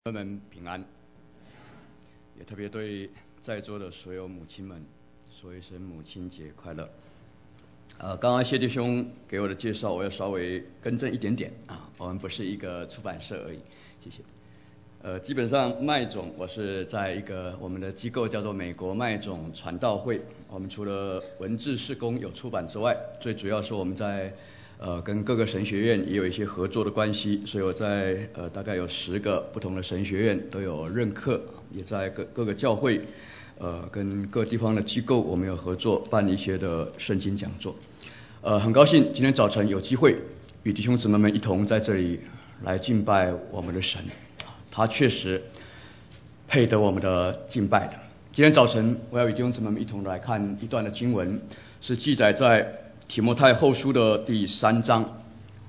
朋友们平安，也特别对在座的所有母亲们说一声母亲节快乐。刚刚谢弟兄给我的介绍，我要稍微更正一点点啊，我们不是一个出版社而已，谢谢。基本上麦种我是在一个我们的机构叫做美国麦种传道会，我们除了文字事工有出版之外，最主要是我们在跟各个神学院也有一些合作的关系，所以我在大概有10个不同的神学院都有任课，也在各个教会跟各地方的机构我们有合作办一些的圣经讲座。很高兴今天早晨有机会与弟兄姊妹们一同在这里来敬拜我们的神，他确实配得我们的敬拜的。今天早晨我要与弟兄姊妹们一同来看一段的经文，是记载在提摩太后书的第3章，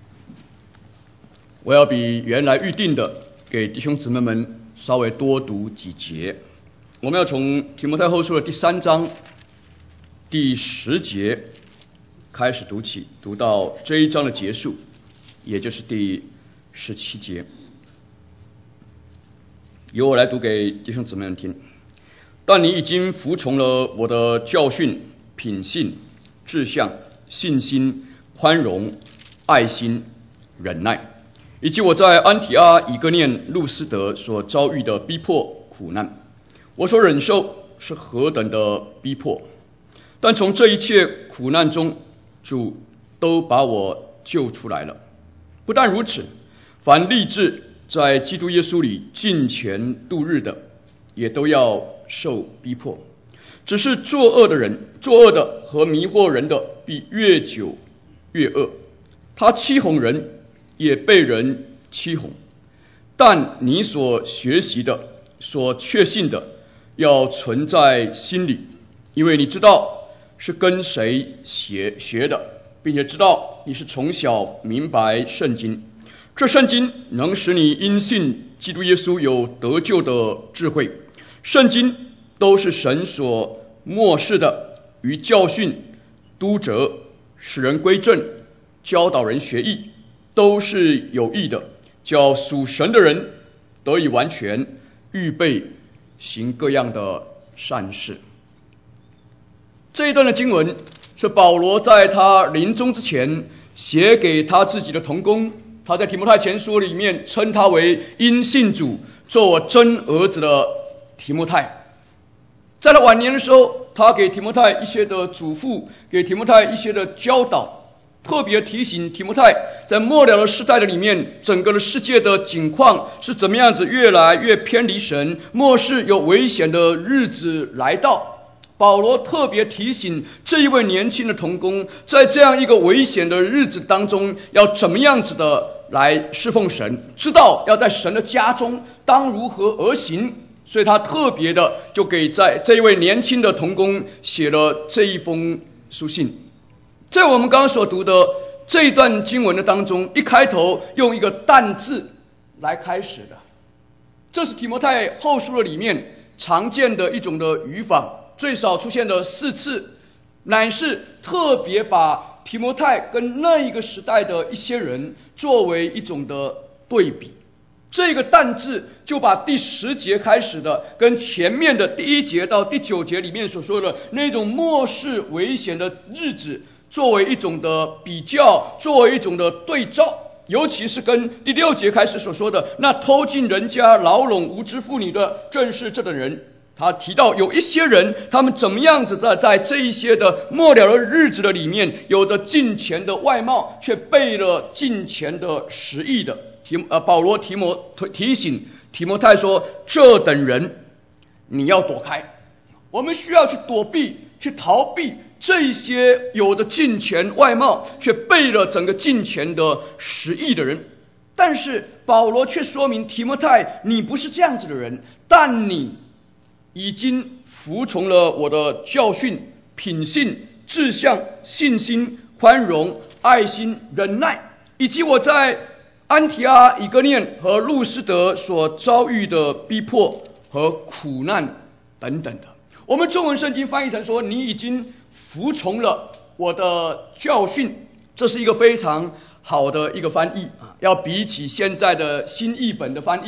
我要比原来预定的给弟兄姊妹们稍微多读几节。我们要从提摩太后书的第3章第10节开始读起，读到这一章的结束，也就是第17节。由我来读给弟兄姊妹们听。但你已经服从了我的教训、品性、志向、信心、宽容、爱心、忍耐，以及我在安提阿、以哥念、路斯德所遭遇的逼迫苦难。我所忍受是何等的逼迫，但从这一切苦难中，主都把我救出来了。不但如此，凡立志在基督耶稣里敬虔度日的，也都要受逼迫。只是作恶的和迷惑人的，必越久越恶。他欺哄人，也被人欺哄。但你所学习的、所确信的，要存在心里，因为你知道是跟谁学的，并且知道你是从小明白圣经。这圣经能使你因信基督耶稣有得救的智慧。圣经都是神所默示的，于教训、督责、使人归正、教导人学义，都是有益的，叫属神的人得以完全，预备行各样的善事。这一段的经文是保罗在他临终之前写给他自己的同工，他在提摩太前书里面称他为因信主做我真儿子的提摩太。在他晚年的时候，他给提摩太一些的嘱咐，给提摩太一些的教导，特别提醒提摩太，在末了的时代的里面，整个的世界的景况是怎么样子越来越偏离神，末世有危险的日子来到。保罗特别提醒这一位年轻的同工，在这样一个危险的日子当中，要怎么样子的来侍奉神，知道要在神的家中当如何而行。所以他特别的就给在这一位年轻的同工写了这一封书信。在我们刚刚所读的这一段经文的当中，一开头用一个但字来开始的，这是提摩太后书的里面常见的一种的语法，最少出现了4次，乃是特别把提摩太跟那一个时代的一些人作为一种的对比。这个但字就把第10节开始的跟前面的第1节到第9节里面所说的那种末世危险的日子作为一种的比较，作为一种的对照，尤其是跟第6节开始所说的那偷进人家牢笼无知妇女的正是这等人。他提到有一些人，他们怎么样子的在这一些的末了的日子的里面，有着敬虔的外貌，却背了敬虔的实意的。保罗提醒提摩太说，这等人你要躲开，我们需要去躲避，去逃避这一些有着敬虔外貌却背了整个敬虔的实意的人。但是保罗却说明提摩太，你不是这样子的人，但你已经服从了我的教训、品性、志向、信心、宽容、爱心、忍耐，以及我在安提阿、以哥念和路斯德所遭遇的逼迫和苦难等等的。我们中文圣经翻译成说，你已经服从了我的教训，这是一个非常好的一个翻译，要比起现在的新译本的翻译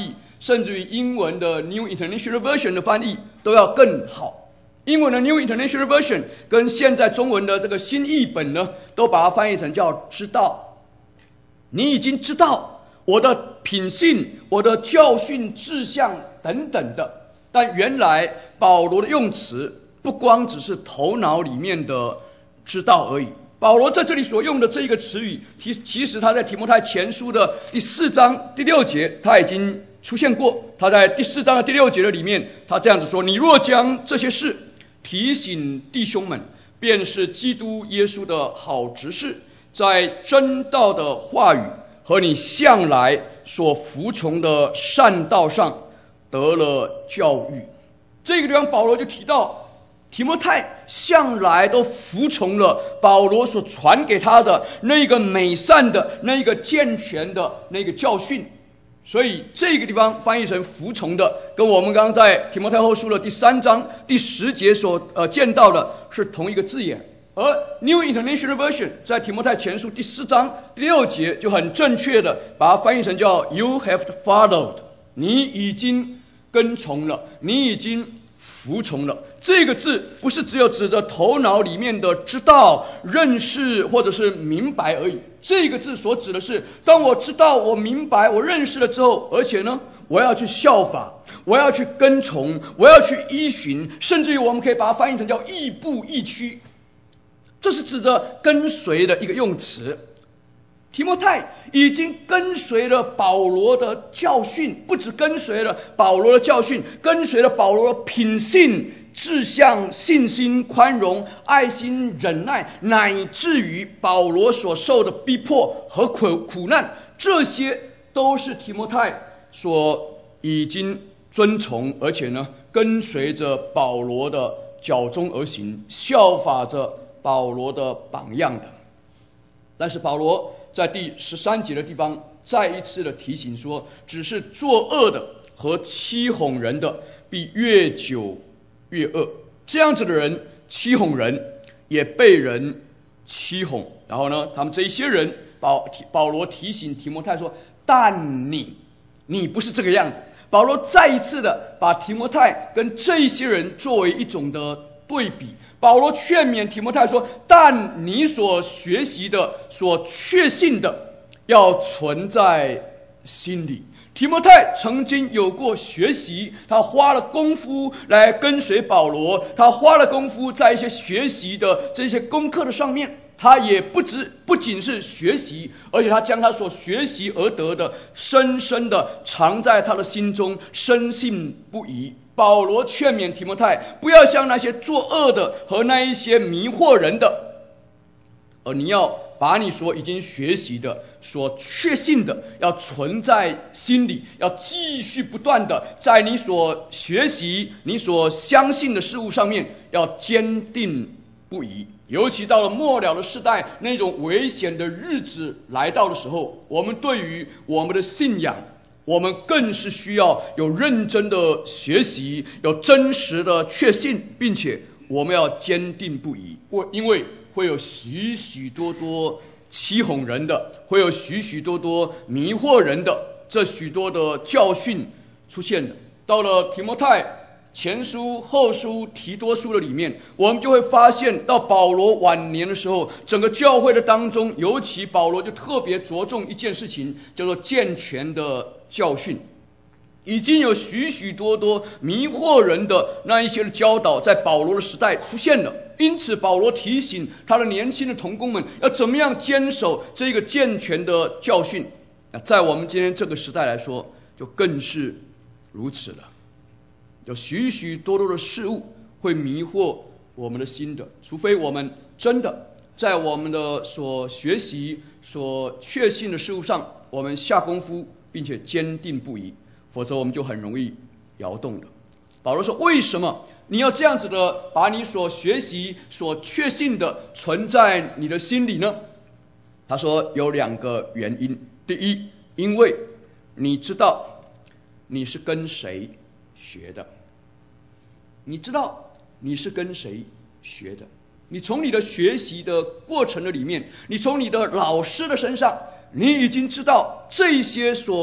甚至于英文的 New International Version 的翻译都要更好。英文的 New International Version 跟现在中文的这个新译本呢，都把它翻译成叫知道。你已经知道我的品性、我的教训、志向等等的。但原来保罗的用词不光只是头脑里面的知道而已。保罗在这里所用的这个词语，其实他在提摩太前书的第4章第6节他已经出现过。他在第4章的第6节的里面，他这样子说：你若将这些事提醒弟兄们，便是基督耶稣的好执事，在真道的话语和你向来所服从的善道上得了教育。这个地方保罗就提到提摩太向来都服从了保罗所传给他的那个美善的、那个健全的那个教训。所以这个地方翻译成服从的，跟我们刚刚在提摩太后书的第3章第10节所见到的是同一个字眼。而 New International Version 在提摩太前书第4章第6节就很正确的把它翻译成叫 You have followed， 你已经跟从了，你已经服从了。这个字不是只有指着头脑里面的知道、认识或者是明白而已，这个字所指的是当我知道、我明白、我认识了之后，而且呢我要去效法，我要去跟从，我要去依循，甚至于我们可以把它翻译成叫亦步亦趋。这是指着跟随的一个用词。提摩太已经跟随了保罗的教训，不只跟随了保罗的教训，跟随了保罗的品性、志向、信心、宽容、爱心、忍耐，乃至于保罗所受的逼迫和苦难，这些都是提摩太所已经遵从，而且呢跟随着保罗的脚中而行，效法着保罗的榜样的。但是保罗在第13节的地方再一次的提醒说，只是作恶的和欺哄人的必越久越恶，这样子的人欺哄人，也被人欺哄。然后呢，他们这一些人，保罗提醒提摩太说，但你不是这个样子。保罗再一次的把提摩太跟这一些人作为一种的对比。保罗劝勉提摩太说，但你所学习的、所确信的要存在心里。提摩太曾经有过学习，他花了功夫来跟随保罗，他花了功夫在一些学习的这些功课的上面，他也不仅是学习，而且他将他所学习而得的深深的藏在他的心中，深信不疑。保罗劝勉提摩太不要像那些作恶的和那一些迷惑人的，而你要把你所已经学习的、所确信的要存在心里，要继续不断的在你所学习、你所相信的事物上面要坚定不移。尤其到了末了的世代，那种危险的日子来到的时候，我们对于我们的信仰，我们更是需要有认真的学习，有真实的确信，并且我们要坚定不移。因为会有许许多多欺哄人的，会有许许多多迷惑人的这许多的教训出现的。到了提摩太前书、后书、提多书的里面，我们就会发现到保罗晚年的时候，整个教会的当中，尤其保罗就特别着重一件事情，叫做健全的教训。已经有许许多多迷惑人的那一些的教导在保罗的时代出现了，因此保罗提醒他的年轻的同工们要怎么样坚守这个健全的教训。那在我们今天这个时代来说，就更是如此了。有许许多多的事物会迷惑我们的心的，除非我们真的在我们的所学习、所确信的事物上，我们下功夫，并且坚定不移，否则我们就很容易摇动的。保罗说，为什么你要这样子的把你所学习、所确信的存在你的心里呢？他说有2个原因。第一，因为你知道你是跟谁学的，你知道你是跟谁学的。你从你的学习的过程的里面，你从你的老师的身上，你已经知道这些所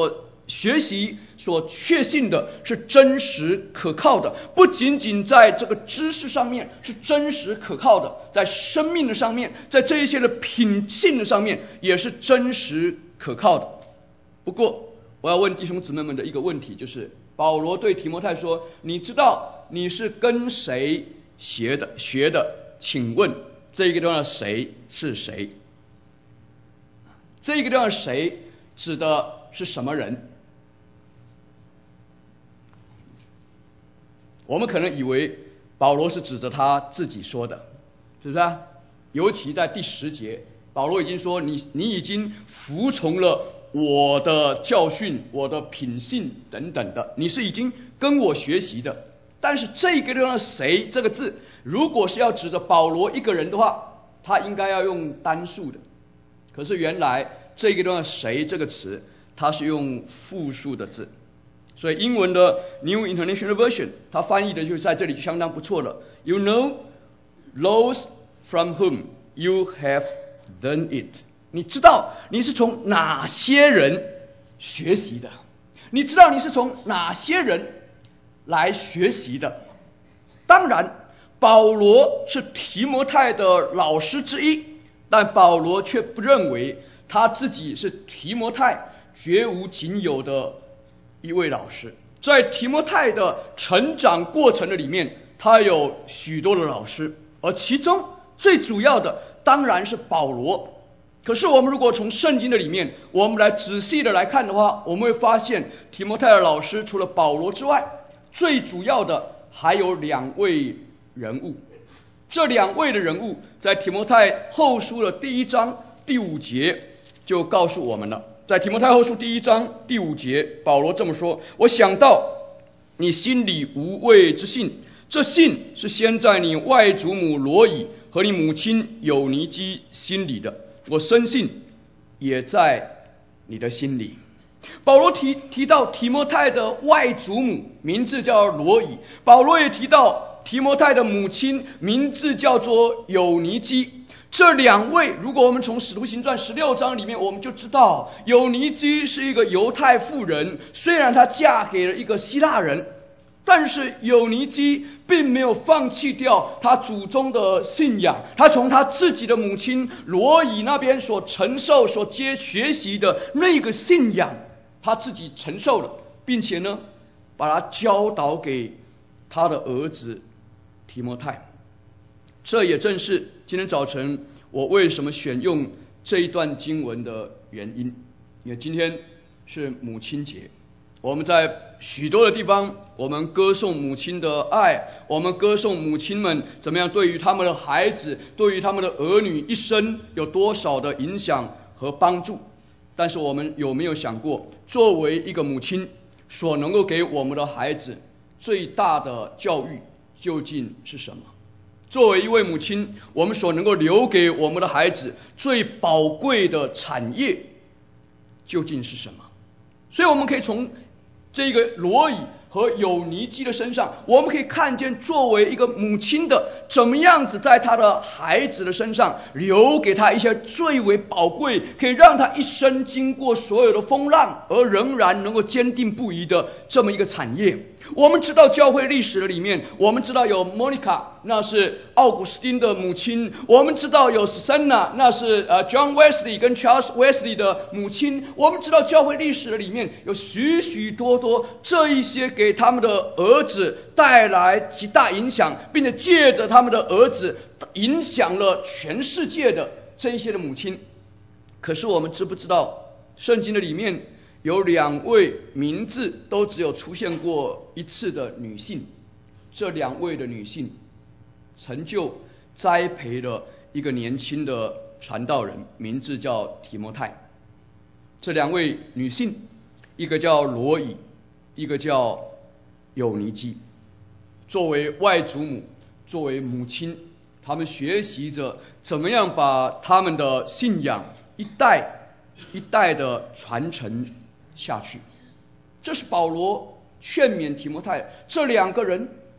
学习所确信的是真实可靠的，不仅仅在这个知识上面是真实可靠的，在生命的上面，在这一些的品性的上面也是真实可靠的。不过我要问弟兄姊妹们的一个问题，就是保罗对提摩太说，你知道你是跟谁学的？请问这个地方的谁是谁？这个地方的谁指的是什么人？我们可能以为保罗是指着他自己说的，是不是啊？尤其在第10节，保罗已经说你已经服从了我的教训，我的品性等等的，你是已经跟我学习的。但是这个地方的谁这个字，如果是要指着保罗一个人的话，他应该要用单数的。可是原来这个地方谁这个词，它是用复数的字。所以英文的 New International Version 它翻译的就在这里就相当不错了。 You know those from whom you have done it， 你知道你是从哪些人学习的，你知道你是从哪些人来学习的。当然保罗是提摩太的老师之一，但保罗却不认为他自己是提摩太绝无仅有的一位老师。在提摩太的成长过程的里面，他有许多的老师，而其中最主要的当然是保罗。可是我们如果从圣经的里面我们来仔细的来看的话，我们会发现提摩太的老师除了保罗之外，最主要的还有2位人物。这2位的人物在提摩太后书的第1章第5节就告诉我们了。在提摩太后书第1章第5节，保罗这么说，我想到你心里无畏之信，这信是先在你外祖母罗以和你母亲友尼基心里的，我深信也在你的心里。保罗提到提摩太的外祖母名字叫罗以，保罗也提到提摩太的母亲名字叫做友尼基。这2位如果我们从使徒行传16章里面我们就知道，友尼基是一个犹太妇人，虽然她嫁给了一个希腊人，但是友尼基并没有放弃掉他祖宗的信仰，他从他自己的母亲罗以那边所承受所学习的那个信仰，他自己承受了，并且呢把它教导给他的儿子提摩太。这也正是今天早晨我为什么选用这一段经文的原因。因为今天是母亲节，我们在许多的地方我们歌颂母亲的爱，我们歌颂母亲们怎么样对于他们的孩子，对于他们的儿女一生有多少的影响和帮助。但是我们有没有想过，作为一个母亲所能够给我们的孩子最大的教育究竟是什么？作为一位母亲，我们所能够留给我们的孩子最宝贵的产业究竟是什么？所以我们可以从这个罗以和友尼基的身上，我们可以看见作为一个母亲的怎么样子在他的孩子的身上留给他一些最为宝贵，可以让他一生经过所有的风浪而仍然能够坚定不移的这么一个产业。我们知道教会历史的里面，我们知道有 Monica， 那是奥古斯丁的母亲，我们知道有 Susanna， 那是John Wesley 跟 Charles Wesley 的母亲。我们知道教会历史的里面有许许多多这一些给他们的儿子带来极大影响，并且借着他们的儿子影响了全世界的这一些的母亲。可是我们知不知道圣经的里面有2位名字都只有出现过1次的女性？这2位的女性成就栽培了一个年轻的传道人，名字叫提摩太。这2位女性，一个叫罗以，一个叫友尼基。作为外祖母，作为母亲，他们学习着怎么样把他们的信仰一代一代的传承下去。这是保罗劝勉提摩太，这2个人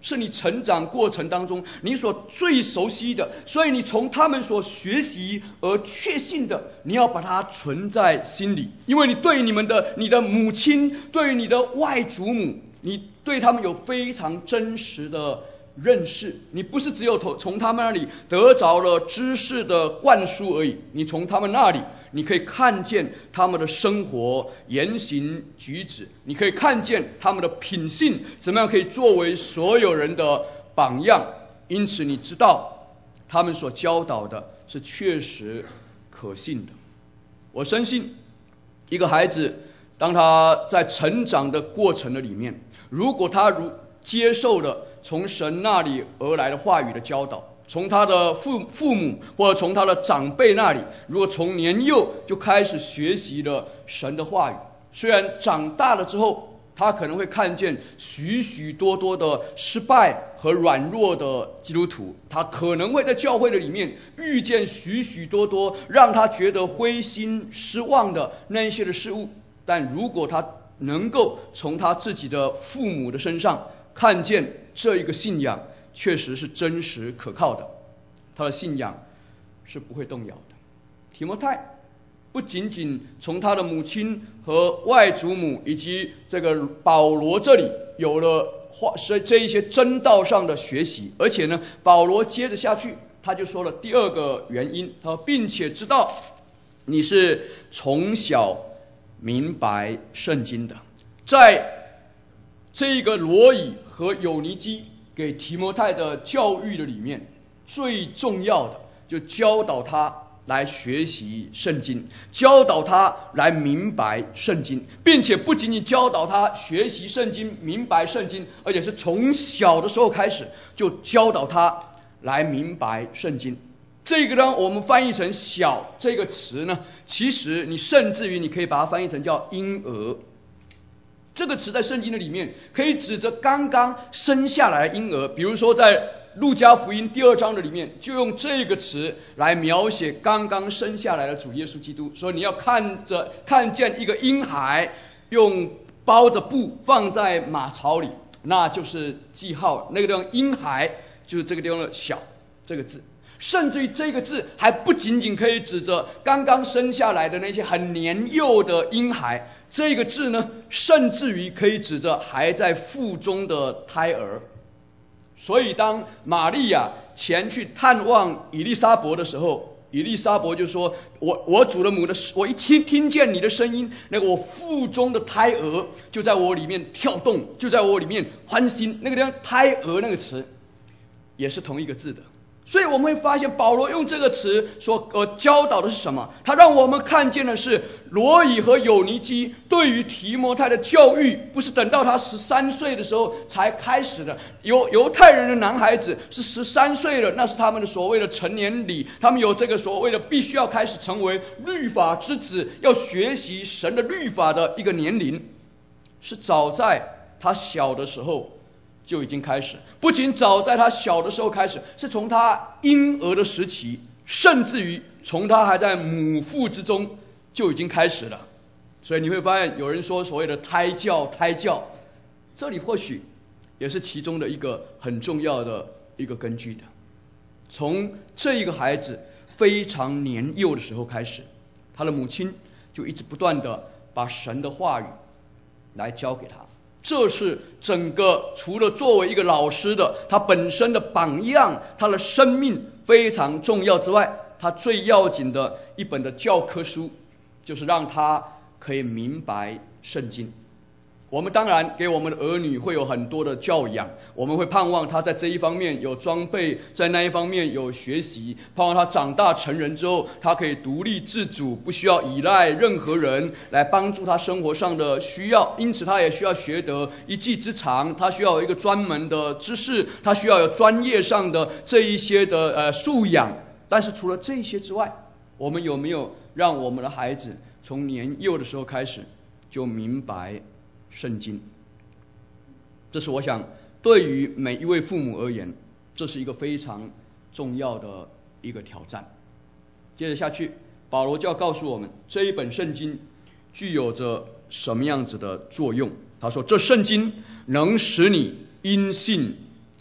是你成长过程当中你所最熟悉的，所以你从他们所学习而确信的，你要把它存在心里，因为你对你的母亲，对于你的外祖母，你对他们有非常真实的认识，你不是只有从他们那里得着了知识的灌输而已，你从他们那里你可以看见他们的生活言行举止，你可以看见他们的品性怎么样可以作为所有人的榜样，因此你知道他们所教导的是确实可信的。我深信一个孩子当他在成长的过程的里面，如果他接受了从神那里而来的话语的教导，从他的父母或者从他的长辈那里，如果从年幼就开始学习了神的话语，虽然长大了之后他可能会看见许许多多的失败和软弱的基督徒，他可能会在教会的里面遇见许许多多让他觉得灰心失望的那一些的事物，但如果他能够从他自己的父母的身上看见这一个信仰确实是真实可靠的，他的信仰是不会动摇的。提摩太不仅仅从他的母亲和外祖母以及这个保罗这里有了这一些真道上的学习，而且呢，保罗接着下去他就说了第二个原因，他说并且知道你是从小明白圣经的。在这个罗以和友尼基给提摩太的教育的里面，最重要的就教导他来学习圣经，教导他来明白圣经，并且不仅仅教导他学习圣经明白圣经，而且是从小的时候开始就教导他来明白圣经。这个呢我们翻译成小这个词呢，其实你甚至于你可以把它翻译成叫婴儿。这个词在圣经的里面可以指着刚刚生下来的婴儿，比如说在路加福音第2章的里面就用这个词来描写刚刚生下来的主耶稣基督，说你要看见一个婴孩用包着布放在马槽里，那就是记号，那个地方婴孩就是这个地方的小这个字。甚至于这个字还不仅仅可以指着刚刚生下来的那些很年幼的婴孩，这个字呢甚至于可以指着还在腹中的胎儿。所以当玛利亚前去探望以利沙伯的时候，以利沙伯就说我主的母的，我一听见你的声音，那个我腹中的胎儿就在我里面跳动，就在我里面欢欣。那个地方胎儿那个词也是同一个字的。所以我们会发现保罗用这个词所教导的是什么？他让我们看见的是罗以和友尼基对于提摩太的教育不是等到他13岁的时候才开始的。犹太人的男孩子是13岁了，那是他们的所谓的成年礼，他们有这个所谓的必须要开始成为律法之子，要学习神的律法的一个年龄，是早在他小的时候就已经开始。不仅早在他小的时候开始，是从他婴儿的时期，甚至于从他还在母腹之中就已经开始了。所以你会发现有人说所谓的胎教，这里或许也是其中的一个很重要的一个根据的。从这一个孩子非常年幼的时候开始，他的母亲就一直不断的把神的话语来教给他。这是整个除了作为一个老师的他本身的榜样，他的生命非常重要之外，他最要紧的一本的教科书，就是让他可以明白圣经。我们当然给我们的儿女会有很多的教养，我们会盼望他在这一方面有装备，在那一方面有学习，盼望他长大成人之后他可以独立自主，不需要依赖任何人来帮助他生活上的需要。因此他也需要学得一技之长，他需要有一个专门的知识，他需要有专业上的这一些的素养。但是除了这些之外，我们有没有让我们的孩子从年幼的时候开始就明白圣经？这是我想对于每一位父母而言，这是一个非常重要的一个挑战。接着下去，保罗就要告诉我们这一本圣经具有着什么样子的作用。他说这圣经能使你因信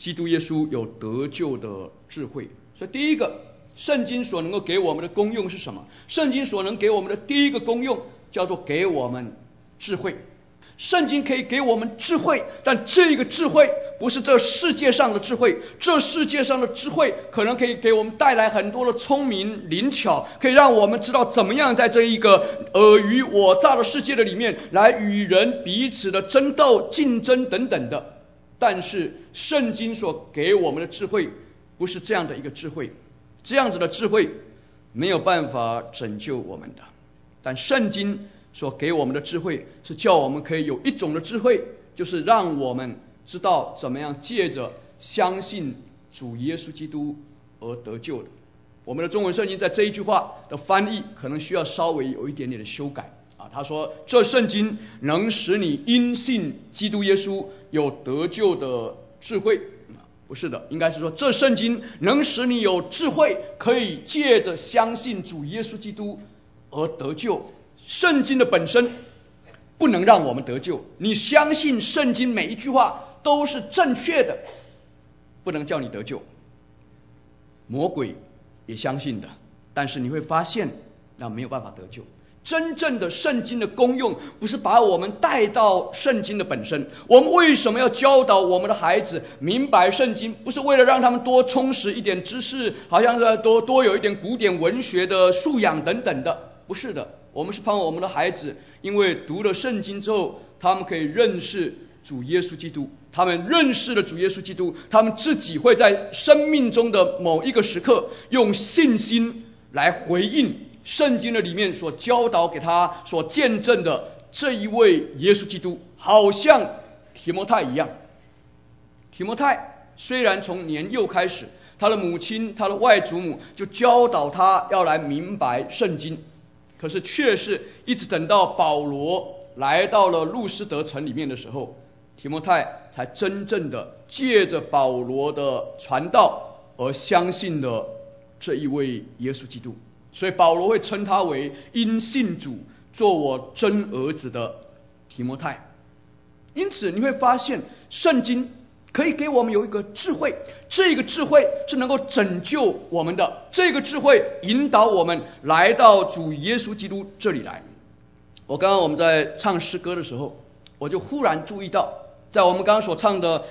基督耶稣有得救的智慧。所以第一个，圣经所能够给我们的功用是什么？圣经所能给我们的第一个功用叫做给我们智慧。圣经可以给我们智慧，但这个智慧不是这世界上的智慧。这世界上的智慧可能可以给我们带来很多的聪明灵巧，可以让我们知道怎么样在这一个尔虞我诈的世界的里面来与人彼此的争斗、竞争等等的。但是圣经所给我们的智慧不是这样的一个智慧，这样子的智慧没有办法拯救我们的。但圣经所给我们的智慧是叫我们可以有一种的智慧，就是让我们知道怎么样借着相信主耶稣基督而得救的。我们的中文圣经在这一句话的翻译可能需要稍微有一点点的修改啊。他说这圣经能使你因信基督耶稣有得救的智慧，不是的，应该是说这圣经能使你有智慧，可以借着相信主耶稣基督而得救。圣经的本身不能让我们得救，你相信圣经每一句话都是正确的，不能叫你得救。魔鬼也相信的，但是你会发现那没有办法得救。真正的圣经的功用不是把我们带到圣经的本身。我们为什么要教导我们的孩子明白圣经？不是为了让他们多充实一点知识，好像是多有一点古典文学的素养等等的，不是的。我们是盼望我们的孩子因为读了圣经之后，他们可以认识主耶稣基督，他们认识了主耶稣基督，他们自己会在生命中的某一个时刻用信心来回应圣经的里面所教导给他所见证的这一位耶稣基督。好像提摩太一样，提摩太虽然从年幼开始，他的母亲他的外祖母就教导他要来明白圣经，可是却是一直等到保罗来到了路斯德城里面的时候，提摩太才真正的借着保罗的传道而相信了这一位耶稣基督。所以保罗会称他为因信主做我真儿子的提摩太。因此你会发现圣经可以给我们有一个智慧，这个智慧是能够拯救我们的，这个智慧引导我们来到主耶稣基督这里来。我刚们在唱诗歌的时候，我就忽然注意到，在我们刚刚所唱的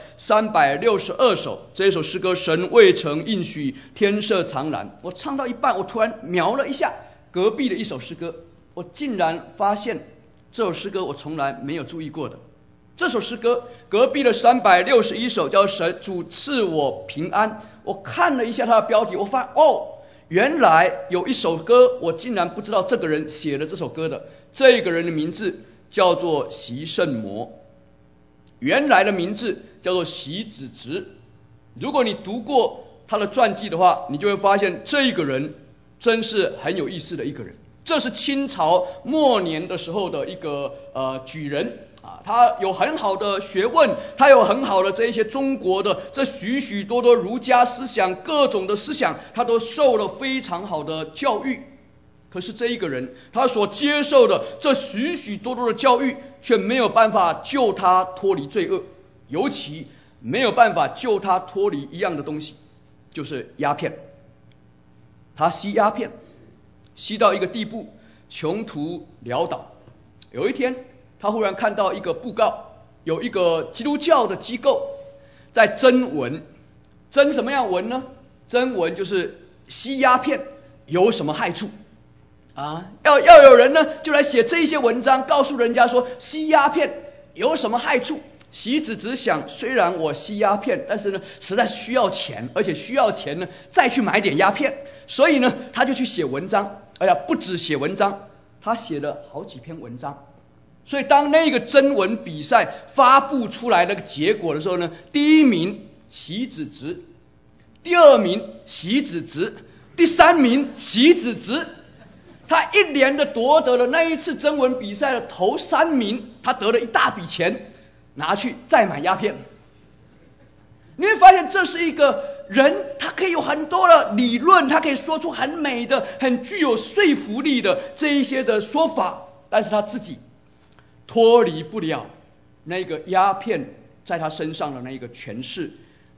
362首这一首诗歌神未曾应许天色常蓝，我唱到一半，我突然瞄了一下隔壁的一首诗歌，我竟然发现这首诗歌我从来没有注意过的。这首诗歌隔壁的361首叫神主赐我平安，我看了一下它的标题，我发现原来有一首歌我竟然不知道这个人写了这首歌的。这个人的名字叫做席圣魔，原来的名字叫做席子直。如果你读过他的传记的话，你就会发现这个人真是很有意思的一个人。这是清朝末年的时候的一个举人啊，他有很好的学问，他有很好的这一些中国的这许许多多儒家思想，各种的思想，他都受了非常好的教育。可是这一个人他所接受的这许许多多的教育却没有办法救他脱离罪恶，尤其没有办法救他脱离一样的东西，就是鸦片。他吸鸦片吸到一个地步穷途潦倒。有一天他忽然看到一个布告，有一个基督教的机构在征文。征什么样文呢？征文就是吸鸦片有什么害处啊？要有人呢就来写这些文章，告诉人家说吸鸦片有什么害处。席子直想，虽然我吸鸦片，但是呢实在需要钱，而且需要钱呢再去买点鸦片，所以呢他就去写文章。不止写文章，他写了好几篇文章。所以当那个征文比赛发布出来那个结果的时候呢，第一名席子直，第二名席子直，第三名席子直。他一连的夺得了那一次征文比赛的头3名，他得了一大笔钱，拿去再买鸦片。你会发现这是一个人，他可以有很多的理论，他可以说出很美的很具有说服力的这一些的说法，但是他自己脱离不了那个鸦片在他身上的那一个权势，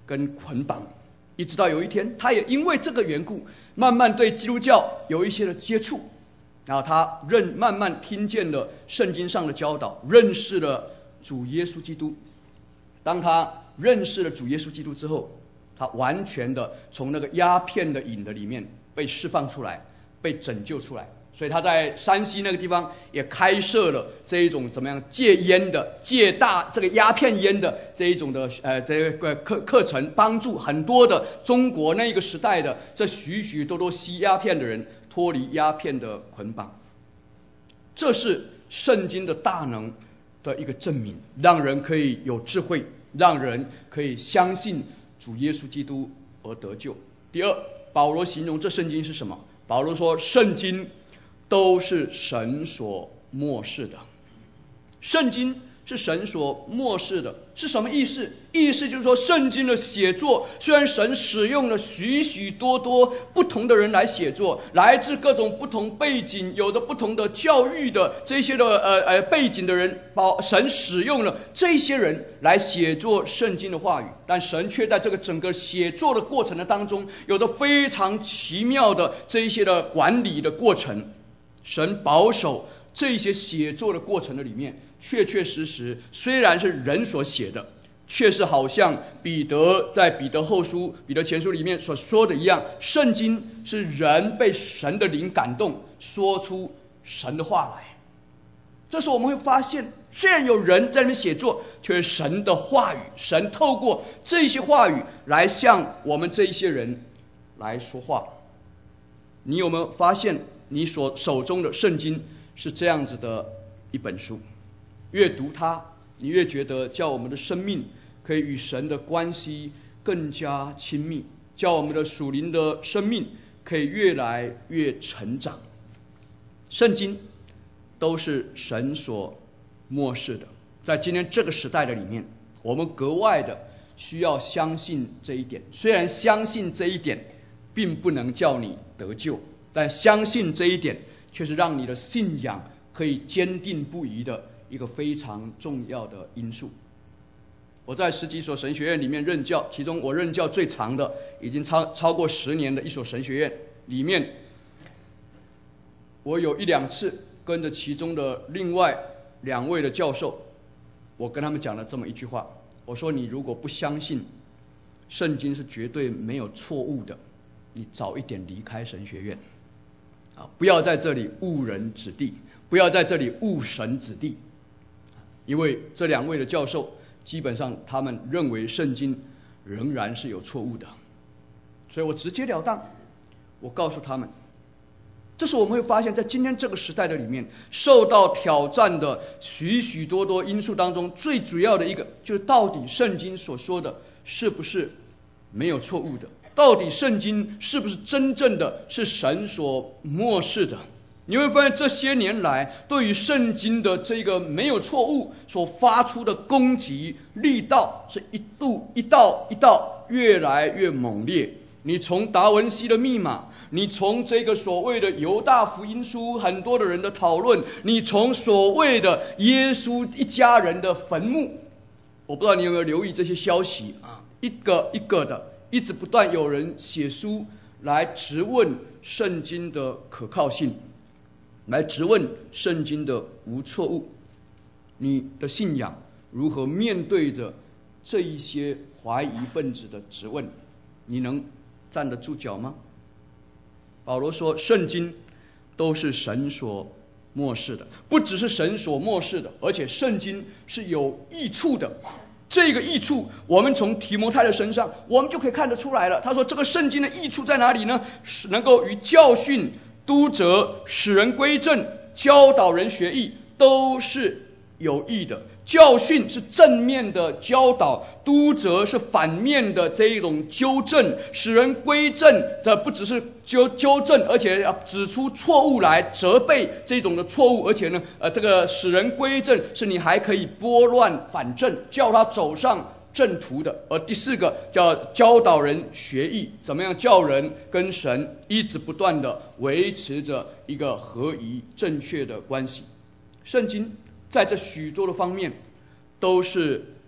跟捆绑，一直到有一天，他也因为这个缘故，慢慢对基督教有一些的接触，然后他慢慢听见了圣经上的教导，认识了主耶稣基督。当他认识了主耶稣基督之后，他完全的从那个鸦片的瘾的里面被释放出来，被拯救出来。所以他在山西那个地方也开设了这一种怎么样戒烟的、戒这个鸦片烟的这一种的这个课程，帮助很多的中国那个时代的这许许多多吸鸦片的人脱离鸦片的捆绑。这是圣经的大能的一个证明，让人可以有智慧，让人可以相信主耶稣基督而得救。第二，保罗形容这圣经是什么？保罗说，圣经都是神所默示的。圣经是神所默示的，是什么意思？意思就是说，圣经的写作虽然神使用了许许多多不同的人来写作，来自各种不同背景，有着不同的教育的这些的背景的人，神使用了这些人来写作圣经的话语，但神却在这个整个写作的过程的当中，有着非常奇妙的这一些的管理的过程。神保守这些写作的过程的里面，确确实实虽然是人所写的，却是好像彼得在彼得后书、彼得前书里面所说的一样，圣经是人被神的灵感动，说出神的话来。这时候我们会发现，虽然有人在那边写作，却是神的话语，神透过这些话语来向我们这一些人来说话。你有没有发现你所手中的圣经是这样子的一本书？越读它，你越觉得叫我们的生命可以与神的关系更加亲密，叫我们的属灵的生命可以越来越成长。圣经都是神所默示的，在今天这个时代的里面，我们格外的需要相信这一点。虽然相信这一点并不能叫你得救，但相信这一点却是让你的信仰可以坚定不移的一个非常重要的因素。我在10几所神学院里面任教，其中我任教最长的，已经超过10年的一所神学院里面，我有1、2次跟着其中的另外2位的教授，我跟他们讲了这么一句话，我说，你如果不相信圣经是绝对没有错误的，你早一点离开神学院不要在这里误人子弟，不要在这里误神子弟。因为这2位的教授基本上他们认为圣经仍然是有错误的，所以我直截了当，我告诉他们。这是我们会发现，在今天这个时代的里面，受到挑战的许许多多因素当中，最主要的一个就是到底圣经所说的是不是没有错误的，到底圣经是不是真正的是神所默示的。你会发现这些年来对于圣经的这个没有错误所发出的攻击力道是一道越来越猛烈。你从达文西的密码，你从这个所谓的犹大福音书很多的人的讨论，你从所谓的耶稣一家人的坟墓，我不知道你有没有留意这些消息一个一个的一直不断有人写书来质问圣经的可靠性，来质问圣经的无错误。你的信仰如何面对着这一些怀疑分子的质问？你能站得住脚吗？保罗说，圣经都是神所默示的，不只是神所默示的，而且圣经是有益处的。这个益处我们从提摩太的身上我们就可以看得出来了。他说这个圣经的益处在哪里呢？是能够与教训、督责、使人归正、教导人学艺，都是有益的。教训是正面的教导，督责是反面的这一种纠正，使人归正，这不只是纠正，而且要指出错误来，责备这种的错误，而且呢，这个使人归正是你还可以拨乱反正，叫他走上正途的。而第4个叫教导人学艺，怎么样叫人跟神一直不断的维持着一个合宜正确的关系。圣经在这许多的方面都是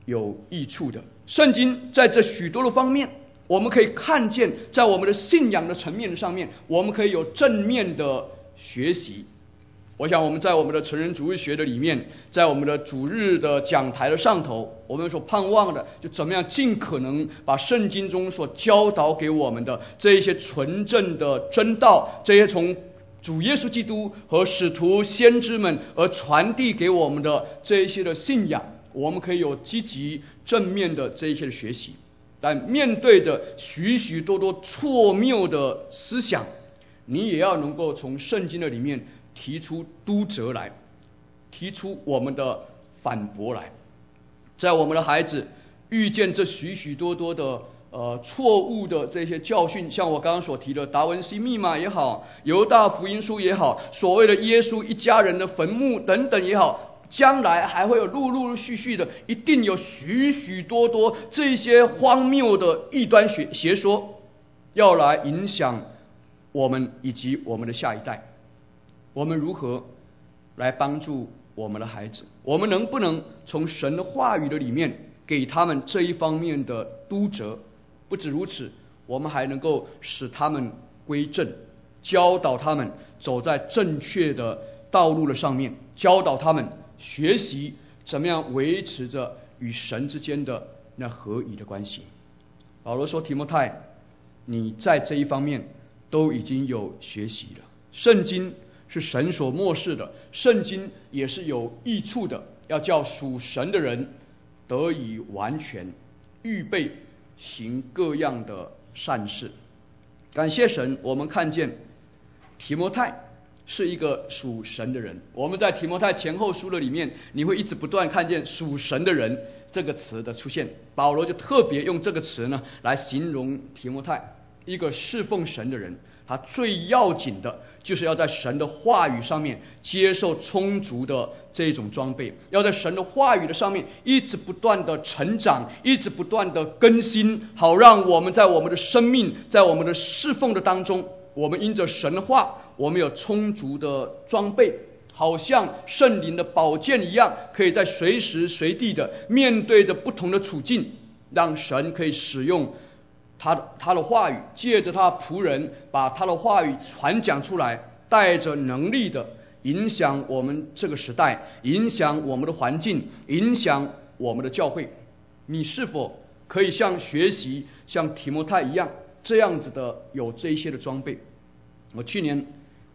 有益处的。圣经在这许多的方面，我们可以看见，在我们的信仰的层面上面，我们可以有正面的学习。我想我们在我们的成人主日学的里面，在我们的主日的讲台的上头，我们所盼望的就怎么样尽可能把圣经中所教导给我们的这一些纯正的真道，这些从主耶稣基督和使徒先知们而传递给我们的这一些的信仰，我们可以有积极正面的这一些的学习。但面对着许许多多错谬的思想，你也要能够从圣经的里面提出督责来，提出我们的反驳来。在我们的孩子遇见这许许多多的错误的这些教训，像我刚刚所提的达文西密码也好，犹大福音书也好，所谓的耶稣一家人的坟墓等等也好，将来还会有陆续的，一定有许许多多这些荒谬的异端邪说要来影响我们以及我们的下一代。我们如何来帮助我们的孩子？我们能不能从神的话语的里面给他们这一方面的督责？不止如此，我们还能够使他们归正，教导他们走在正确的道路的上面，教导他们学习怎么样维持着与神之间的那合一的关系。保罗说，提摩太，你在这一方面都已经有学习了。圣经是神所默示的，圣经也是有益处的，要叫属神的人得以完全，预备行各样的善事。感谢神，我们看见提摩太是一个属神的人。我们在提摩太前后书的里面，你会一直不断看见属神的人这个词的出现。保罗就特别用这个词呢来形容提摩太，一个侍奉神的人。他最要紧的就是要在神的话语上面接受充足的这种装备，要在神的话语的上面一直不断的成长，一直不断的更新，好让我们在我们的生命，在我们的侍奉的当中，我们因着神的话，我们有充足的装备，好像圣灵的宝剑一样，可以在随时随地的面对着不同的处境，让神可以使用他的话语，借着他的仆人把他的话语传讲出来，带着能力的影响我们这个时代，影响我们的环境，影响我们的教会。你是否可以学习像提摩太一样，这样子的有这一些的装备？我去年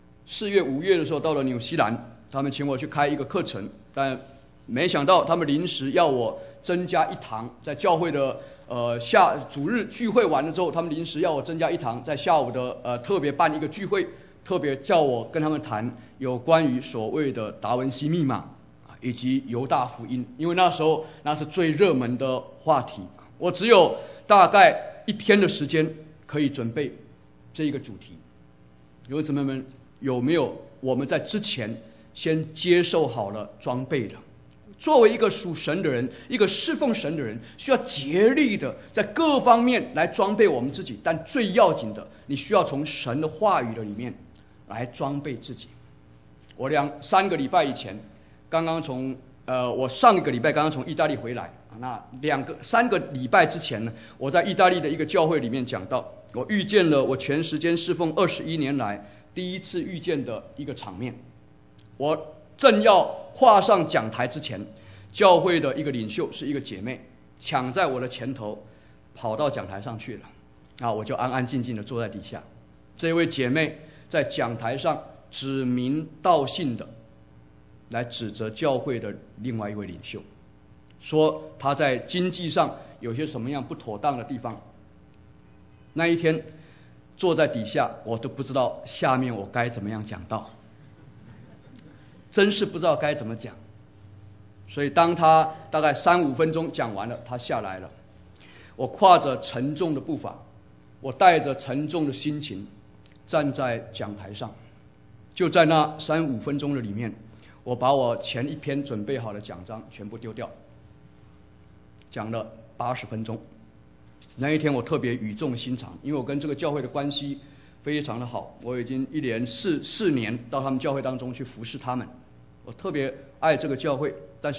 4月5月的时候到了纽西兰，他们请我去开一个课程，但没想到他们临时要我增加一堂，在教会的主日聚会完了之后，他们临时要我增加一堂，在下午的特别办一个聚会，特别叫我跟他们谈有关于所谓的达文西密码以及犹大福音，因为那时候那是最热门的话题。我只有大概1天的时间可以准备这一个主题。弟兄姊妹们，有没有我们在之前先接受好了装备的？作为一个属神的人，一个侍奉神的人，需要竭力的在各方面来装备我们自己，但最要紧的，你需要从神的话语的里面来装备自己。我3个礼拜以前刚刚我上一个礼拜刚刚从意大利回来，那3个礼拜之前呢，我在意大利的一个教会里面讲到，我遇见了我全时间侍奉21年来第一次遇见的一个场面。我正要跨上讲台之前，教会的一个领袖是一个姐妹，抢在我的前头跑到讲台上去了，我就安安静静的坐在底下。这位姐妹在讲台上指名道姓的来指责教会的另外一位领袖，说他在经济上有些什么样不妥当的地方。那一天坐在底下，我都不知道下面我该怎么样讲道，真是不知道该怎么讲。所以当他大概3-5分钟讲完了，他下来了，我跨着沉重的步伐，我带着沉重的心情站在讲台上。就在那3-5分钟的里面，我把我前一篇准备好的讲章全部丢掉，讲了80分钟。那一天我特别语重心长，因为我跟这个教会的关系非常的好，我已经一连4年到他们教会当中去服侍他们，我特别爱这个教会，但是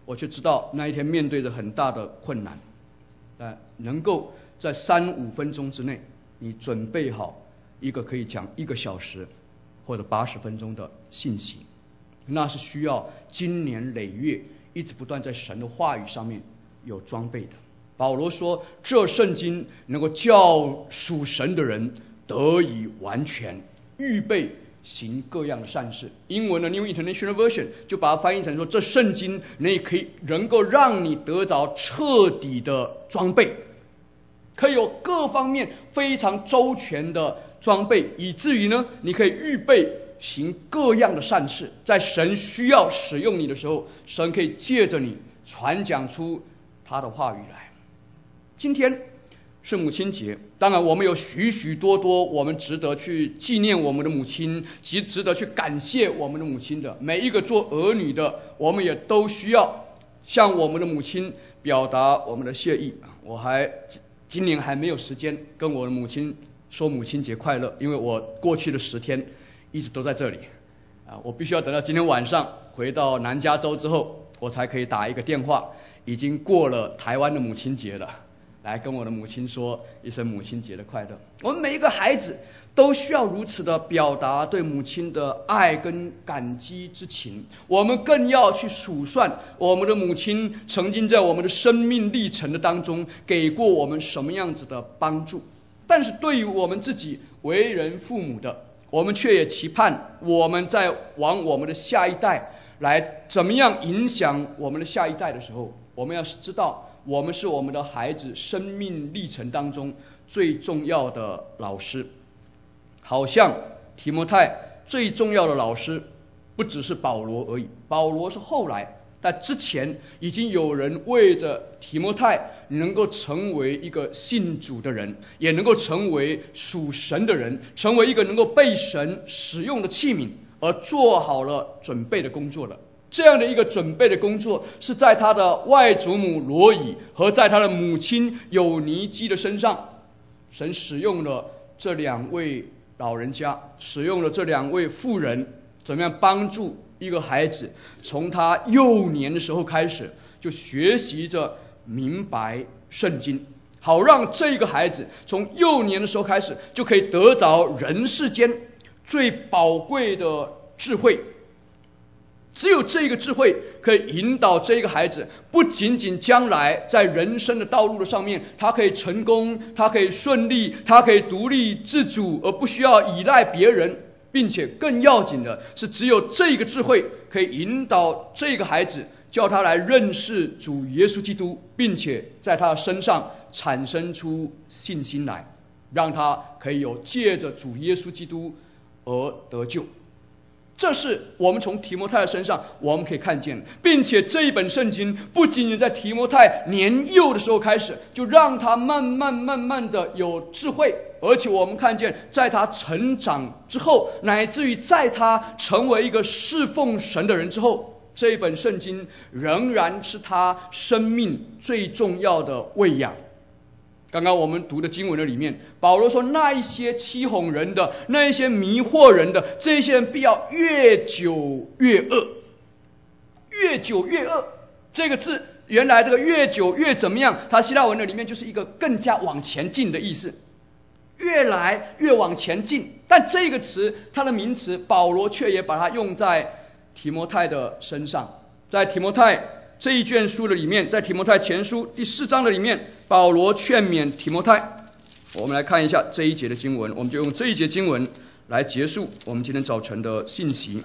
我却知道那一天面对着很大的困难，能够在3-5分钟之内，你准备好一个可以讲1个小时或者80分钟的信息，那是需要经年累月一直不断在神的话语上面有装备的。保罗说，这圣经能够叫属神的人得以完全，预备行各样的善事。英文的 New International Version 就把它翻译成说，这圣经能够让你得着彻底的装备，可以有各方面非常周全的装备，以至于呢，你可以预备行各样的善事。在神需要使用你的时候，神可以借着你传讲出他的话语来。今天是母亲节，当然我们有许许多多我们值得去纪念我们的母亲，及值得去感谢我们的母亲的。每一个做儿女的，我们也都需要向我们的母亲表达我们的谢意。我今年还没有时间跟我的母亲说母亲节快乐，因为我过去的10天一直都在这里我必须要等到今天晚上回到南加州之后，我才可以打一个电话，已经过了台湾的母亲节了，来跟我的母亲说一声母亲节的快乐。我们每一个孩子都需要如此的表达对母亲的爱跟感激之情。我们更要去数算我们的母亲曾经在我们的生命历程的当中给过我们什么样子的帮助。但是对于我们自己为人父母的，我们却也期盼我们在往我们的下一代来怎么样影响我们的下一代的时候，我们要知道我们是我们的孩子生命历程当中最重要的老师。好像提摩太最重要的老师不只是保罗而已，保罗是后来，但之前已经有人为着提摩太能够成为一个信主的人，也能够成为属神的人，成为一个能够被神使用的器皿，而做好了准备的工作了。这样的一个准备的工作是在他的外祖母罗以和在他的母亲友尼基的身上，神使用了这2位老人家，使用了这2位妇人，怎么样帮助一个孩子从他幼年的时候开始就学习着明白圣经，好让这个孩子从幼年的时候开始就可以得着人世间最宝贵的智慧。只有这个智慧可以引导这个孩子，不仅仅将来在人生的道路的上面他可以成功，他可以顺利，他可以独立自主而不需要依赖别人，并且更要紧的是，只有这个智慧可以引导这个孩子，叫他来认识主耶稣基督，并且在他身上产生出信心来，让他可以有借着主耶稣基督而得救。这是我们从提摩太的身上我们可以看见，并且这一本圣经不仅仅在提摩太年幼的时候开始，就让他慢慢的有智慧，而且我们看见在他成长之后，乃至于在他成为一个侍奉神的人之后，这一本圣经仍然是他生命最重要的喂养。刚刚我们读的经文的里面，保罗说，那一些欺哄人的，那一些迷惑人的，这些人必要越久越恶。越久越恶这个字，原来这个越久越怎么样，它希腊文的里面就是一个更加往前进的意思，越来越往前进。但这个词它的名词，保罗却也把它用在提摩太的身上。在提摩太这一卷书的里面，在提摩太前书第4章的里面，保罗劝勉提摩太。我们来看一下这一节的经文，我们就用这一节经文来结束我们今天早晨的信息。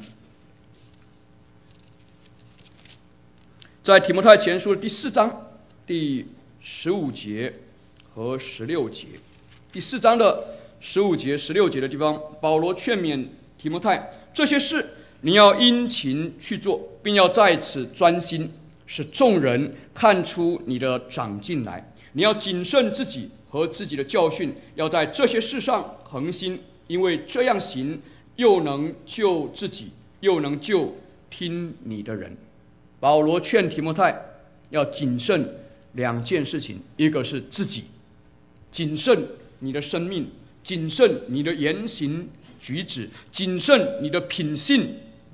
在提摩太前书的第4章第15节和16节，第4章的15节16节的地方，保罗劝勉提摩太，这些事你要殷勤去做，并要在此专心，使众人看出你的长进来。你要谨慎自己和自己的教训，要在这些事上恒心，因为这样行，又能救自己，又能救听你的人。保罗劝提摩太要谨慎2件事情，一个是自己，谨慎你的生命，谨慎你的言行举止，谨慎你的品性，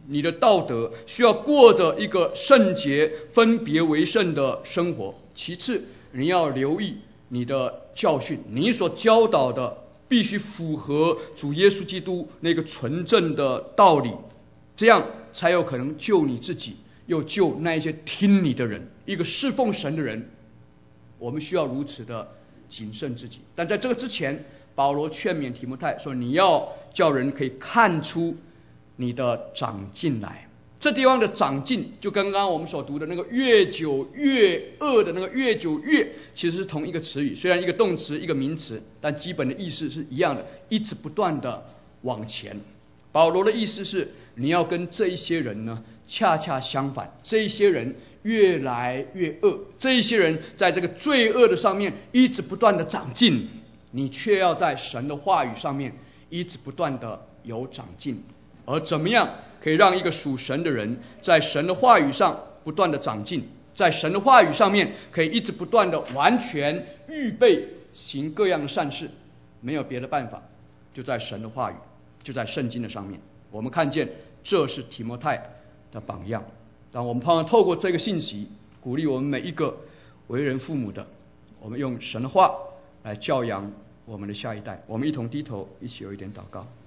你的道德，需要过着一个圣洁、分别为圣的生活。其次，你要留意你的教训，你所教导的必须符合主耶稣基督那个纯正的道理，这样才有可能救你自己，又救那一些听你的人。一个侍奉神的人，我们需要如此的谨慎自己。但在这个之前，保罗劝勉提摩太说，你要叫人可以看出你的长进来。这地方的长进，就跟刚刚我们所读的那个越久越恶的那个越久越，其实是同一个词语，虽然一个动词一个名词，但基本的意思是一样的，一直不断的往前。保罗的意思是，你要跟这一些人呢恰恰相反，这一些人越来越恶，这一些人在这个罪恶的上面一直不断的长进，你却要在神的话语上面一直不断的有长进。而怎么样可以让一个属神的人在神的话语上不断的长进，在神的话语上面可以一直不断的完全预备行各样的善事？没有别的办法，就在神的话语，就在圣经的上面。我们看见这是提摩太的榜样。让我们盼望透过这个信息，鼓励我们每一个为人父母的，我们用神的话来教养我们的下一代。我们一同低头，一起有一点祷告。